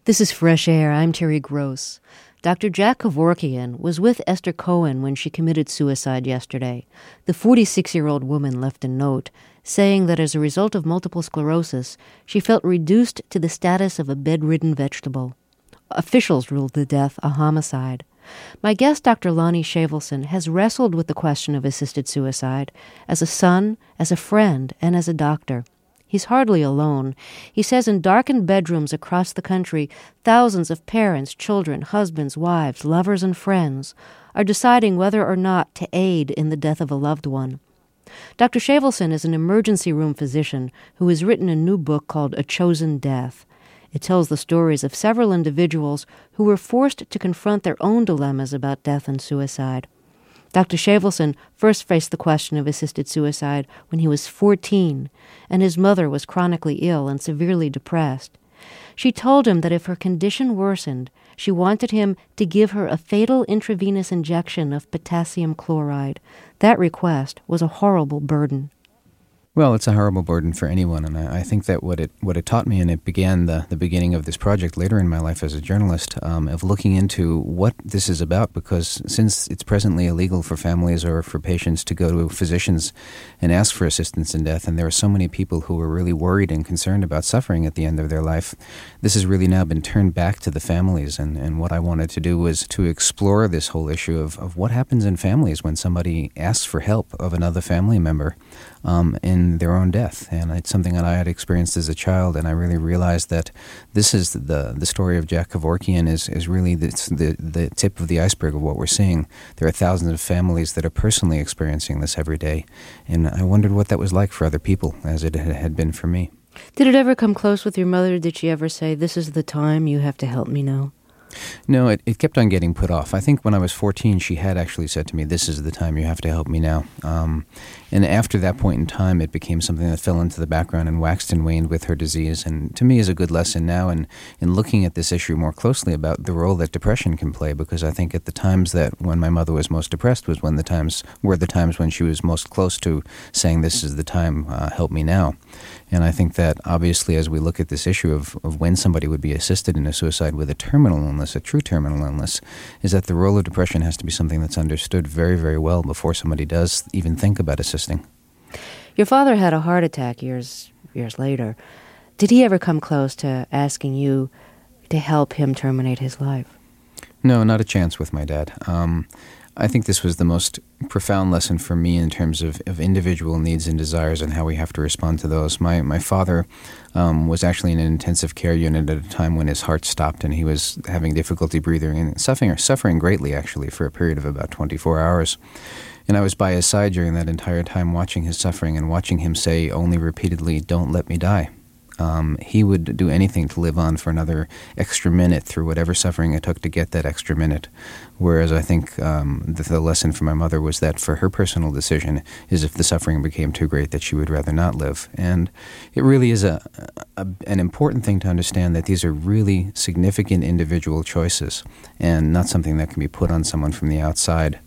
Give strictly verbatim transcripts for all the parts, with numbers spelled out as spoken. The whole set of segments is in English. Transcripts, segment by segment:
This is Fresh Air. I'm Terry Gross. Doctor Jack Kevorkian was with Esther Cohen when she committed suicide yesterday. The forty-six-year-old woman left a note saying that as a result of multiple sclerosis, she felt reduced to the status of a bedridden vegetable. Officials ruled the death a homicide. My guest, Doctor Lonnie Shavelson, has wrestled with the question of assisted suicide as a son, as a friend, and as a doctor. He's hardly alone. He says in darkened bedrooms across the country, thousands of parents, children, husbands, wives, lovers, and friends are deciding whether or not to aid in the death of a loved one. Doctor Shavelson is an emergency room physician who has written a new book called A Chosen Death. It tells the stories of several individuals who were forced to confront their own dilemmas about death and suicide. Doctor Shavelson first faced the question of assisted suicide when he was fourteen, and his mother was chronically ill and severely depressed. She told him that if her condition worsened, she wanted him to give her a fatal intravenous injection of potassium chloride. That request was a horrible burden. Well, it's a horrible burden for anyone, and I, I think that what it what it taught me, and it began the, the beginning of this project later in my life as a journalist, um, of looking into what this is about, because since it's presently illegal for families or for patients to go to physicians and ask for assistance in death, and there are so many people who are really worried and concerned about suffering at the end of their life, this has really now been turned back to the families, and, and what I wanted to do was to explore this whole issue of, of what happens in families when somebody asks for help of another family member um, in their own death. And it's something that I had experienced as a child, and I really realized that this is the the story of Jack Kevorkian is, is really the, the, the tip of the iceberg of what we're seeing. There are thousands of families that are personally experiencing this every day, and I wondered what that was like for other people, as it had been for me. Did it ever come close with your mother? Did she ever say, "This is the time, you have to help me now"? No, it, it kept on getting put off. I think when I was fourteen, she had actually said to me, "This is the time, you have to help me now." Um, and after that point in time, it became something that fell into the background and waxed and waned with her disease. And to me is a good lesson now in, in looking at this issue more closely about the role that depression can play, because I think at the times that when my mother was most depressed was when the times were the times when she was most close to saying, "This is the time, uh, help me now." And I think that obviously as we look at this issue of, of when somebody would be assisted in a suicide with a terminal illness, a true terminal illness, is that the role of depression has to be something that's understood very, very well before somebody does even think about assisting. Your father had a heart attack years years later. Did he ever come close to asking you to help him terminate his life? No, not a chance with my dad. Um, I think this was the most profound lesson for me in terms of, of individual needs and desires and how we have to respond to those. My my father um, was actually in an intensive care unit at a time when his heart stopped and he was having difficulty breathing and suffering, suffering greatly, actually, for a period of about twenty-four hours. And I was by his side during that entire time watching his suffering and watching him say only repeatedly, "Don't let me die." Um, he would do anything to live on for another extra minute through whatever suffering it took to get that extra minute. Whereas I think um, the, the lesson for my mother was that for her personal decision is if the suffering became too great that she would rather not live. And it really is a, a an important thing to understand that these are really significant individual choices and not something that can be put on someone from the outside.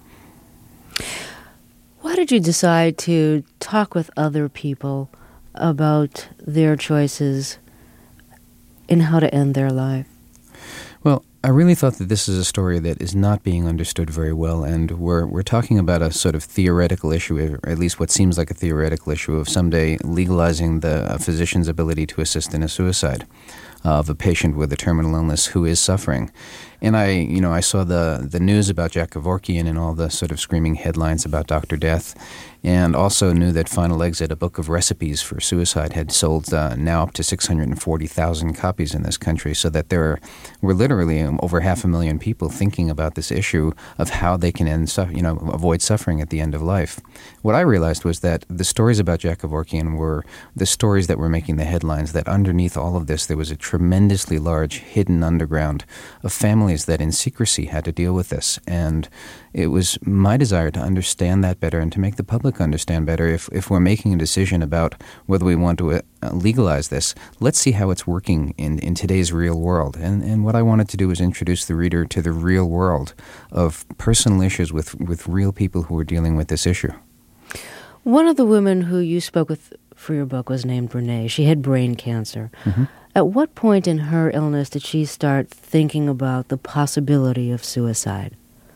Why did you decide to talk with other people about their choices in how to end their life? Well, I really thought that this is a story that is not being understood very well, and we're we're talking about a sort of theoretical issue, or at least what seems like a theoretical issue, of someday legalizing the physician's ability to assist in a suicide of a patient with a terminal illness who is suffering. And I, you know, I saw the the news about Jack Kevorkian and all the sort of screaming headlines about Doctor Death, and also knew that Final Exit, a book of recipes for suicide, had sold uh, now up to six hundred forty thousand copies in this country, so that there were literally over half a million people thinking about this issue of how they can end, su- you know, avoid suffering at the end of life. What I realized was that the stories about Jack Kevorkian were the stories that were making the headlines, that underneath all of this there was a tremendously large hidden underground of families that in secrecy had to deal with this. And it was my desire to understand that better and to make the public understand better. If if we're making a decision about whether we want to uh, legalize this, let's see how it's working in, in today's real world. And and what I wanted to do was introduce the reader to the real world of personal issues with, with real people who are dealing with this issue. One of the women who you spoke with for your book was named Renee. She had brain cancer. Mm-hmm. At what point in her illness did she start thinking about the possibility of suicide?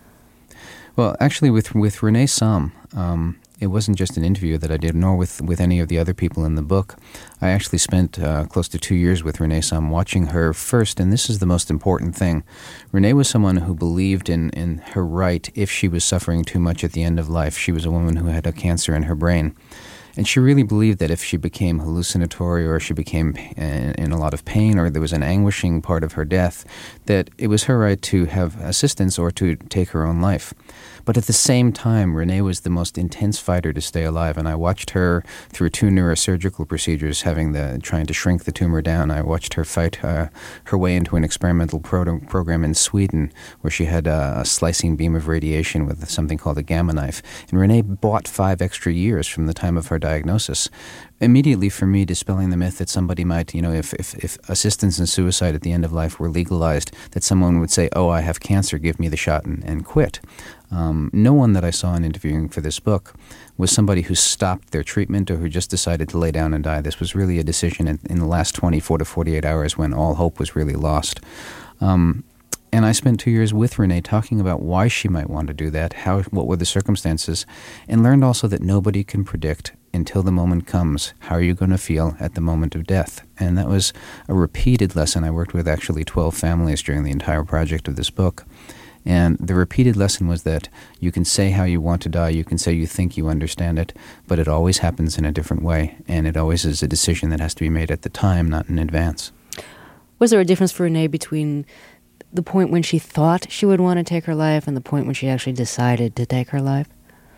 Well, actually, with with Renee Sam, um, it wasn't just an interview that I did, nor with, with any of the other people in the book. I actually spent uh, close to two years with Renee Sam watching her first, and this is the most important thing. Renee was someone who believed in, in her right if she was suffering too much at the end of life. She was a woman who had a cancer in her brain. And she really believed that if she became hallucinatory or she became in a lot of pain or there was an anguishing part of her death, that it was her right to have assistance or to take her own life. But at the same time, Renee was the most intense fighter to stay alive, and I watched her through two neurosurgical procedures, having the trying to shrink the tumor down. I watched her fight uh, her way into an experimental pro- program in Sweden, where she had a, a slicing beam of radiation with something called a gamma knife. And Renee bought five extra years from the time of her diagnosis, immediately for me dispelling the myth that somebody might, you know, if, if, if assistance in suicide at the end of life were legalized, that someone would say, oh, I have cancer, give me the shot, and, and quit. Um, no one that I saw in interviewing for this book was somebody who stopped their treatment or who just decided to lay down and die. This was really a decision in, in the last twenty-four to forty-eight hours when all hope was really lost. Um, and I spent two years with Renee talking about why she might want to do that, how, what were the circumstances, and learned also that nobody can predict until the moment comes, how are you going to feel at the moment of death? And that was a repeated lesson. I worked with actually twelve families during the entire project of this book. And the repeated lesson was that you can say how you want to die, you can say you think you understand it, but it always happens in a different way, and it always is a decision that has to be made at the time, not in advance. Was there a difference for Renee between the point when she thought she would want to take her life and the point when she actually decided to take her life?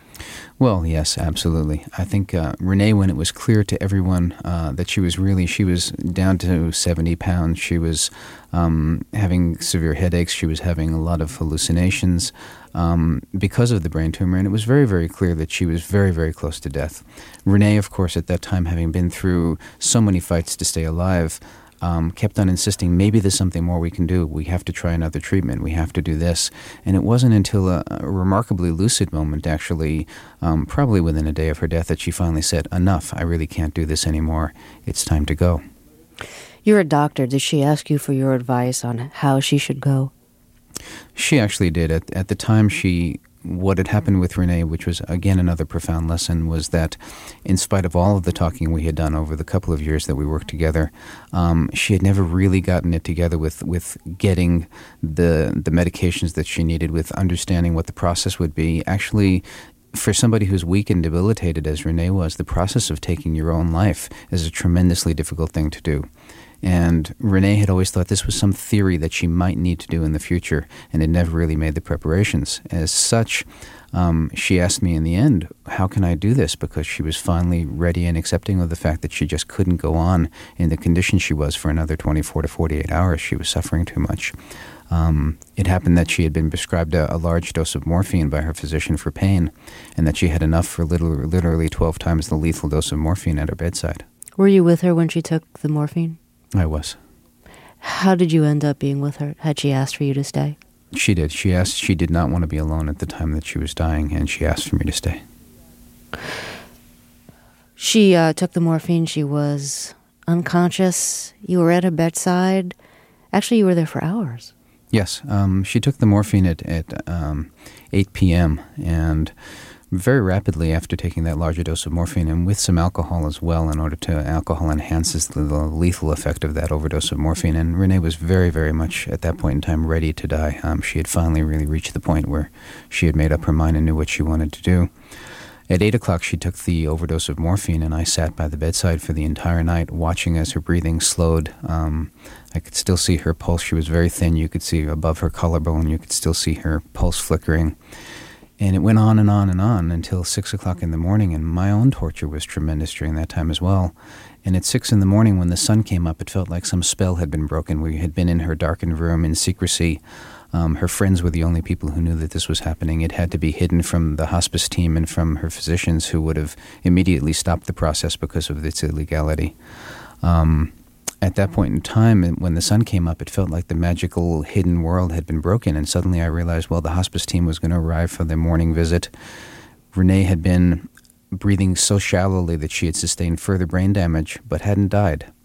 Well, yes, absolutely. I think uh, Renee, when it was clear to everyone uh, that she was really, she was down to seventy pounds, she was um, having severe headaches, she was having a lot of hallucinations um, because of the brain tumor, and it was very, very clear that she was very, very close to death. Renee, of course, at that time, having been through so many fights to stay alive, Um, kept on insisting, maybe there's something more we can do. We have to try another treatment. We have to do this. And it wasn't until a, a remarkably lucid moment, actually, um, probably within a day of her death, that she finally said, enough, I really can't do this anymore. It's time to go. You're a doctor. Did she ask you for your advice on how she should go? She actually did. At, at the time, she... What had happened with Renee, which was, again, another profound lesson, was that in spite of all of the talking we had done over the couple of years that we worked together, um, she had never really gotten it together with, with getting the the medications that she needed, with understanding what the process would be. Actually, for somebody who's weak and debilitated, as Renee was, the process of taking your own life is a tremendously difficult thing to do. And Renee had always thought this was some theory that she might need to do in the future, and had never really made the preparations. As such, um, she asked me in the end, how can I do this? Because she was finally ready and accepting of the fact that she just couldn't go on in the condition she was for another twenty-four to forty-eight hours. She was suffering too much. Um, it happened that she had been prescribed a, a large dose of morphine by her physician for pain, and that she had enough for literally, literally twelve times the lethal dose of morphine at her bedside. Were you with her when she took the morphine? I was. How did you end up being with her? Had she asked for you to stay? She did. She asked. She did not want to be alone at the time that she was dying, and she asked for me to stay. She uh, took the morphine. She was unconscious. You were at her bedside. Actually, you were there for hours. Yes. Um, she took the morphine at, at um, eight p.m., and very rapidly after taking that larger dose of morphine, and with some alcohol as well, in order to, alcohol enhances the, the lethal effect of that overdose of morphine. And Renee was very, very much at that point in time ready to die. Um, she had finally really reached the point where she had made up her mind and knew what she wanted to do. At eight o'clock, she took the overdose of morphine, and I sat by the bedside for the entire night, watching as her breathing slowed. Um, I could still see her pulse. She was very thin. You could see above her collarbone. You could still see her pulse flickering. And it went on and on and on until six o'clock in the morning, and my own torture was tremendous during that time as well. And at six in the morning, when the sun came up, it felt like some spell had been broken. We had been in her darkened room in secrecy. Um, her friends were the only people who knew that this was happening. It had to be hidden from the hospice team and from her physicians, who would have immediately stopped the process because of its illegality. Um, At that point in time, when the sun came up, it felt like the magical hidden world had been broken, and suddenly I realized, well, the hospice team was going to arrive for their morning visit. Renee had been breathing so shallowly that she had sustained further brain damage, but hadn't died.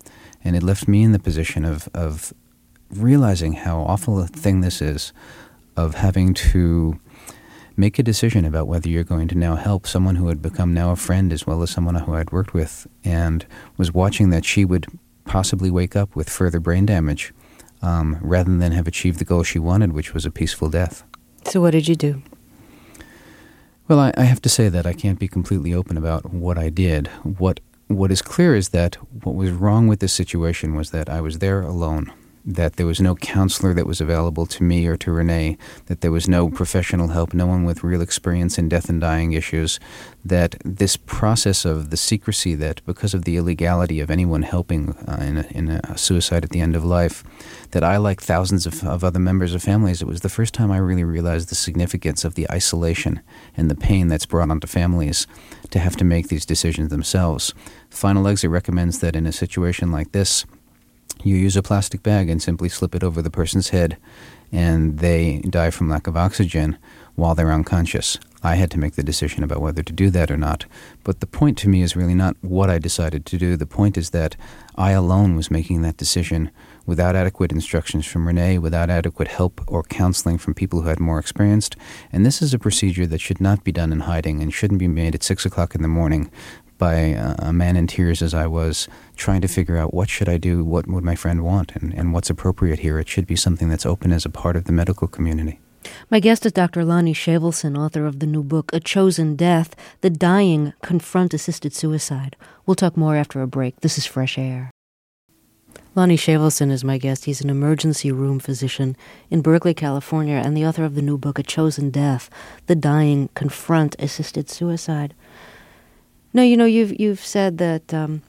And it left me in the position of, of realizing how awful a thing this is, of having to make a decision about whether you're going to now help someone who had become now a friend as well as someone who I'd worked with, and was watching that she would possibly wake up with further brain damage um, rather than have achieved the goal she wanted, which was a peaceful death. So what did you do? Well, I, I have to say that I can't be completely open about what I did. What What is clear is that what was wrong with this situation was that I was there alone, that there was no counselor that was available to me or to Renee, that there was no professional help, no one with real experience in death and dying issues, that this process of the secrecy, that because of the illegality of anyone helping uh, in, a, in a suicide at the end of life, that I, like thousands of, of other members of families, it was the first time I really realized the significance of the isolation and the pain that's brought onto families to have to make these decisions themselves. Final Exit recommends that in a situation like this, you use a plastic bag and simply slip it over the person's head, and they die from lack of oxygen while they're unconscious. I had to make the decision about whether to do that or not. But the point to me is really not what I decided to do. The point is that I alone was making that decision without adequate instructions from Renee, without adequate help or counseling from people who had more experience. And this is a procedure that should not be done in hiding and shouldn't be made at six o'clock in the morning by a man in tears as I was, trying to figure out what should I do, what would my friend want, and, and what's appropriate here. It should be something that's open as a part of the medical community. My guest is Doctor Lonnie Shavelson, author of the new book, A Chosen Death, The Dying Confront Assisted Suicide. We'll talk more after a break. This is Fresh Air. Lonnie Shavelson is my guest. He's an emergency room physician in Berkeley, California, and the author of the new book, A Chosen Death, The Dying Confront Assisted Suicide. Now, you know, you've you've said that um,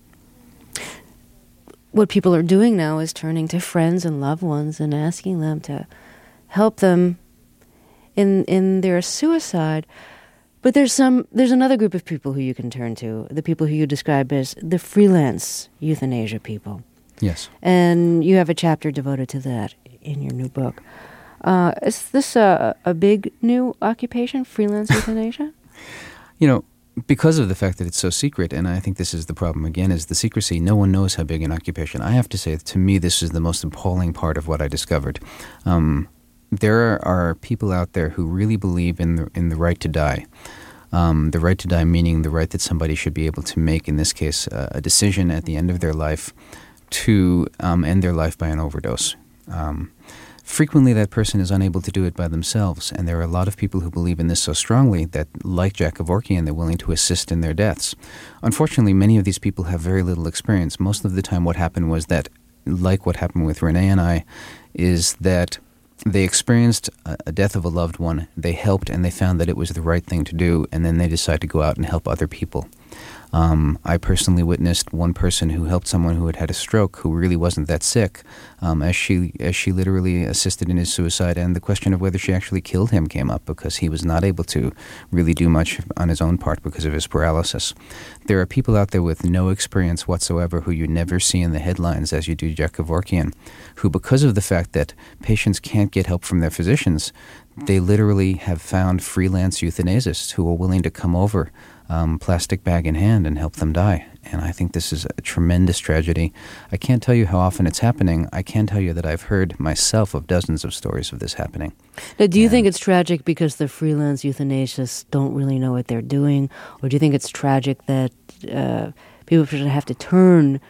what people are doing now is turning to friends and loved ones and asking them to help them in in their suicide. But there's some there's another group of people who you can turn to, the people who you describe as the freelance euthanasia people. Yes. And you have a chapter devoted to that in your new book. Uh, is this a, a big new occupation, freelance euthanasia? You know, because of the fact that it's so secret, and I think this is the problem again, is the secrecy. No one knows how big an occupation. I have to say, to me, this is the most appalling part of what I discovered. Um, there are people out there who really believe in the in the right to die. Um, the right to die meaning the right that somebody should be able to make, in this case, uh, a decision at the end of their life to um, end their life by an overdose. Um, frequently, that person is unable to do it by themselves, and there are a lot of people who believe in this so strongly that, like Jack Kevorkian, they're willing to assist in their deaths. Unfortunately, many of these people have very little experience. Most of the time what happened was that, like what happened with Renee and I, is that they experienced a death of a loved one, they helped, and they found that it was the right thing to do, and then they decide to go out and help other people. Um, I personally witnessed one person who helped someone who had had a stroke who really wasn't that sick, um, as she as she literally assisted in his suicide, and the question of whether she actually killed him came up because he was not able to really do much on his own part because of his paralysis. There are people out there with no experience whatsoever who you never see in the headlines as you do Jack Kevorkian, who, because of the fact that patients can't get help from their physicians, they literally have found freelance euthanasists who are willing to come over, um, plastic bag in hand, and help them die. And I think this is a tremendous tragedy. I can't tell you how often it's happening. I can tell you that I've heard myself of dozens of stories of this happening. Now, do you and think it's tragic because the freelance euthanasists don't really know what they're doing? Or do you think it's tragic that uh, people should have to turn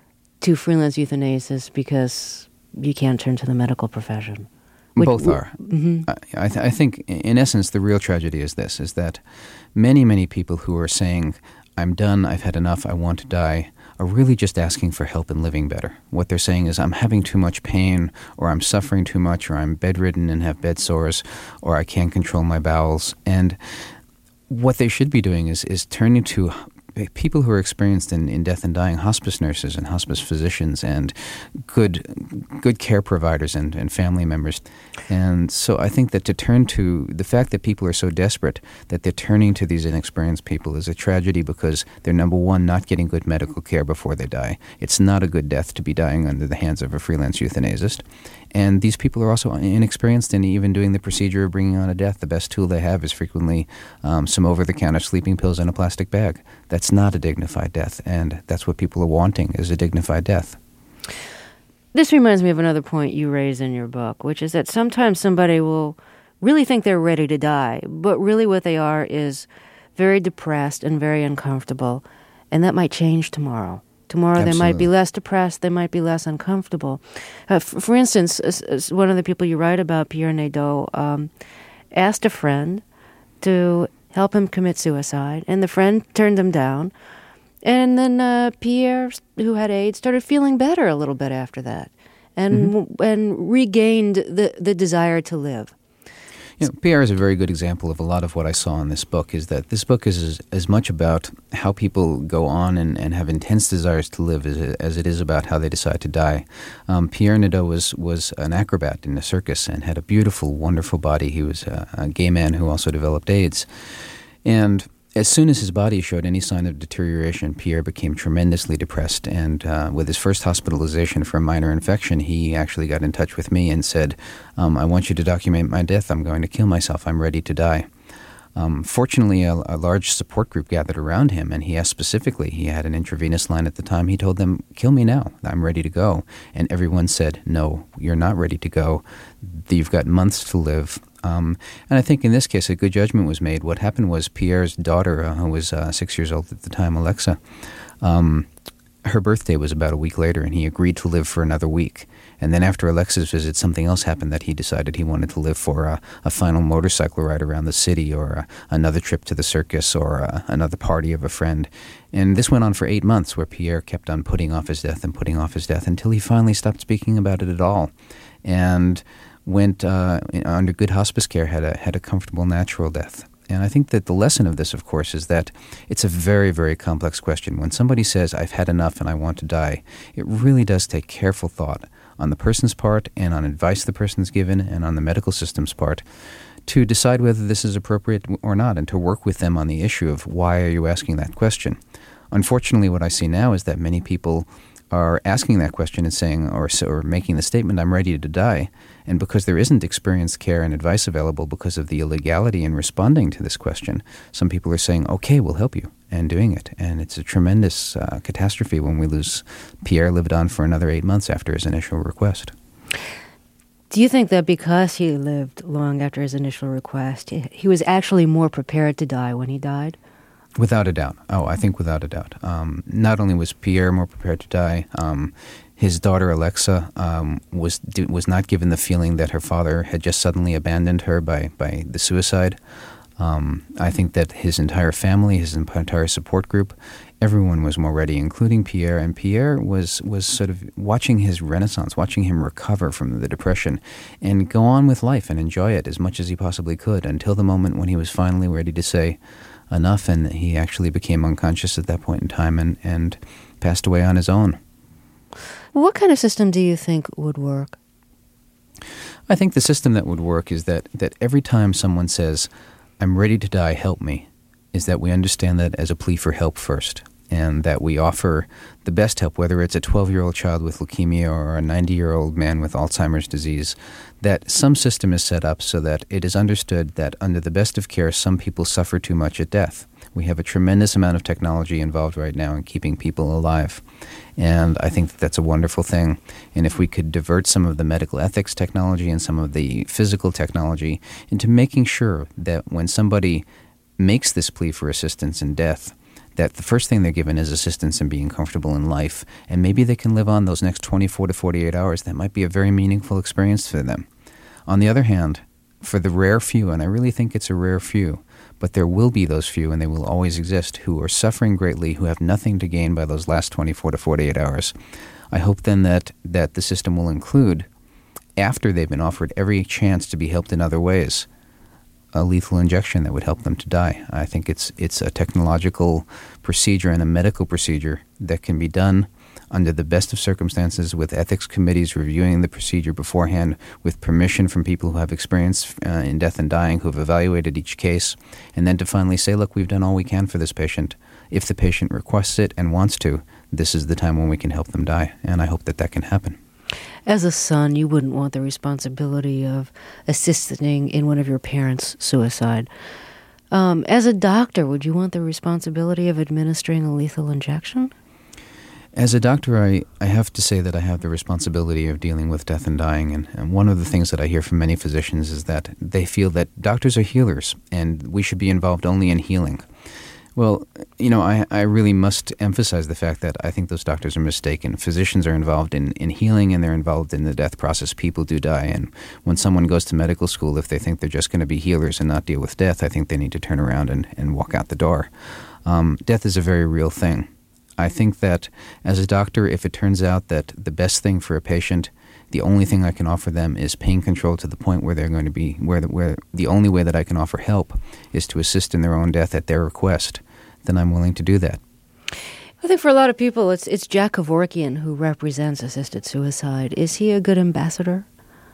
to freelance euthanasists because you can't turn to the medical profession? Which, Both are. Mm-hmm. I, I, th- I think, in essence, the real tragedy is this, is that many, many people who are saying, I'm done, I've had enough, I want to die, are really just asking for help in living better. What they're saying is, I'm having too much pain, or I'm suffering too much, or I'm bedridden and have bed sores, or I can't control my bowels. And what they should be doing is, is turning to people who are experienced in, in death and dying, hospice nurses and hospice physicians and good good care providers and, and family members. And so I think that to turn to the fact that people are so desperate that they're turning to these inexperienced people is a tragedy because they're, number one, not getting good medical care before they die. It's not a good death to be dying under the hands of a freelance euthanasist. And these people are also inexperienced in even doing the procedure of bringing on a death. The best tool they have is frequently um, some over-the-counter sleeping pills in a plastic bag. That's that's not a dignified death, and that's what people are wanting, is a dignified death. This reminds me of another point you raise in your book, which is that sometimes somebody will really think they're ready to die, but really what they are is very depressed and very uncomfortable, and that might change tomorrow. Tomorrow Absolutely. They might be less depressed, they might be less uncomfortable. Uh, f- for instance, as, as one of the people you write about, Pierre Nadeau, um, asked a friend to help him commit suicide, and the friend turned him down. And then uh, Pierre, who had AIDS, started feeling better a little bit after that, and mm-hmm. and regained the, the desire to live. You know, Pierre is a very good example of a lot of what I saw in this book, is that this book is as, as much about how people go on and, and have intense desires to live as it, as it is about how they decide to die. Um, Pierre Nadeau was, was an acrobat in a circus and had a beautiful, wonderful body. He was a, a gay man who also developed AIDS. And as soon as his body showed any sign of deterioration, Pierre became tremendously depressed. And uh, with his first hospitalization for a minor infection, he actually got in touch with me and said, um, I want you to document my death. I'm going to kill myself. I'm ready to die. Um, fortunately, a, a large support group gathered around him, and he asked specifically, he had an intravenous line at the time, he told them, kill me now, I'm ready to go. And everyone said, no, you're not ready to go. You've got months to live. Um, and I think in this case, a good judgment was made. What happened was Pierre's daughter, uh, who was uh, six years old at the time, Alexa, um, her birthday was about a week later, and he agreed to live for another week. And then after Alexa's visit, something else happened that he decided he wanted to live for, a, a final motorcycle ride around the city, or a, another trip to the circus, or a, another party of a friend. And this went on for eight months, where Pierre kept on putting off his death and putting off his death until he finally stopped speaking about it at all. And went uh, under good hospice care, had a had a comfortable natural death. And I think that the lesson of this, of course, is that it's a very, very complex question. When somebody says, I've had enough and I want to die, it really does take careful thought on the person's part and on advice the person's given and on the medical system's part to decide whether this is appropriate or not, and to work with them on the issue of why are you asking that question. Unfortunately, what I see now is that many people are asking that question and saying, or, or making the statement, I'm ready to die. And because there isn't experienced care and advice available because of the illegality in responding to this question, some people are saying, okay, we'll help you, and doing it. And it's a tremendous uh, catastrophe when we lose. Pierre lived on for another eight months after his initial request. Do you think that because he lived long after his initial request, he was actually more prepared to die when he died? Without a doubt. Oh, I think without a doubt. Um, not only was Pierre more prepared to die, um, his daughter Alexa um, was was not given the feeling that her father had just suddenly abandoned her by, by the suicide. Um, I think that his entire family, his entire support group, everyone was more ready, including Pierre. And Pierre was, was sort of watching his renaissance, watching him recover from the depression and go on with life and enjoy it as much as he possibly could until the moment when he was finally ready to say enough, and he actually became unconscious at that point in time and, and passed away on his own. What kind of system do you think would work? I think the system that would work is that, that every time someone says, I'm ready to die, help me, is that we understand that as a plea for help first, and that we offer the best help, whether it's a twelve-year-old child with leukemia or a ninety-year-old man with Alzheimer's disease, that some system is set up so that it is understood that under the best of care, some people suffer too much at death. We have a tremendous amount of technology involved right now in keeping people alive, and I think that that's a wonderful thing. And if we could divert some of the medical ethics technology and some of the physical technology into making sure that when somebody makes this plea for assistance in death, that the first thing they're given is assistance in being comfortable in life, and maybe they can live on those next twenty-four to forty-eight hours. That might be a very meaningful experience for them. On the other hand, for the rare few, and I really think it's a rare few, but there will be those few, and they will always exist, who are suffering greatly, who have nothing to gain by those last twenty-four to forty-eight hours. I hope then that, that the system will include, after they've been offered every chance to be helped in other ways, a lethal injection that would help them to die. I think it's it's a technological procedure and a medical procedure that can be done under the best of circumstances, with ethics committees reviewing the procedure beforehand, with permission from people who have experience uh, in death and dying, who have evaluated each case, and then to finally say, look, we've done all we can for this patient. If the patient requests it and wants to, this is the time when we can help them die, and I hope that that can happen. As a son, you wouldn't want the responsibility of assisting in one of your parents' suicide. Um, as a doctor, would you want the responsibility of administering a lethal injection? As a doctor, I, I have to say that I have the responsibility of dealing with death and dying. And, and one of the things that I hear from many physicians is that they feel that doctors are healers and we should be involved only in healing. Well, you know, I, I really must emphasize the fact that I think those doctors are mistaken. Physicians are involved in, in healing and they're involved in the death process. People do die. And when someone goes to medical school, if they think they're just going to be healers and not deal with death, I think they need to turn around and, and walk out the door. Um, death is a very real thing. I think that as a doctor, if it turns out that the best thing for a patient, the only thing I can offer them is pain control to the point where they're going to be, where the, where the only way that I can offer help is to assist in their own death at their request, then I'm willing to do that. I think for a lot of people, it's it's Jack Kevorkian who represents assisted suicide. Is he a good ambassador?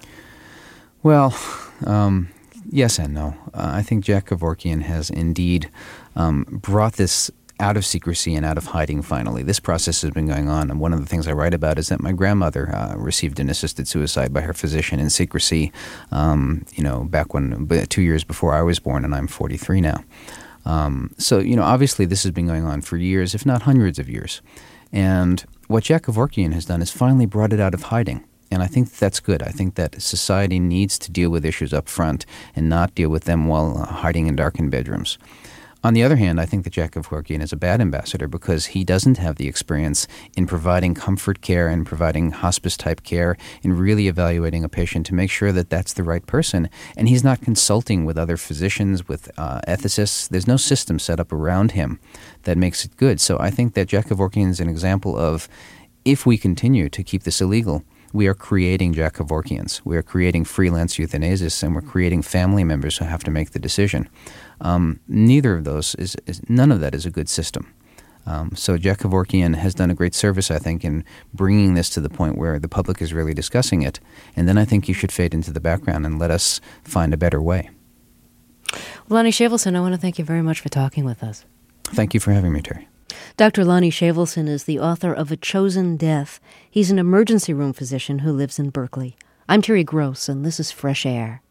Well, um, yes and no. Uh, I think Jack Kevorkian has indeed um, brought this out of secrecy and out of hiding finally. This process has been going on, and one of the things I write about is that my grandmother uh, received an assisted suicide by her physician in secrecy, um, you know, back when, two years before I was born, and I'm forty-three now. Um, so, you know, obviously this has been going on for years, if not hundreds of years. And what Jack Kevorkian has done is finally brought it out of hiding. And I think that's good. I think that society needs to deal with issues up front and not deal with them while uh, hiding in darkened bedrooms. On the other hand, I think that Jack Kevorkian is a bad ambassador because he doesn't have the experience in providing comfort care and providing hospice-type care, in really evaluating a patient to make sure that that's the right person. And he's not consulting with other physicians, with uh, ethicists. There's no system set up around him that makes it good. So I think that Jack Kevorkian is an example of, if we continue to keep this illegal, we are creating Jack Kevorkians. We are creating freelance euthanasists, and we're creating family members who have to make the decision. Um, neither of those is, is none of that is a good system. Um, so Jack Kevorkian has done a great service, I think, in bringing this to the point where the public is really discussing it. And then I think you should fade into the background and let us find a better way. Lonnie Shavelson, I want to thank you very much for talking with us. Thank you for having me, Terry. Doctor Lonnie Shavelson is the author of A Chosen Death. He's an emergency room physician who lives in Berkeley. I'm Terry Gross, and this is Fresh Air.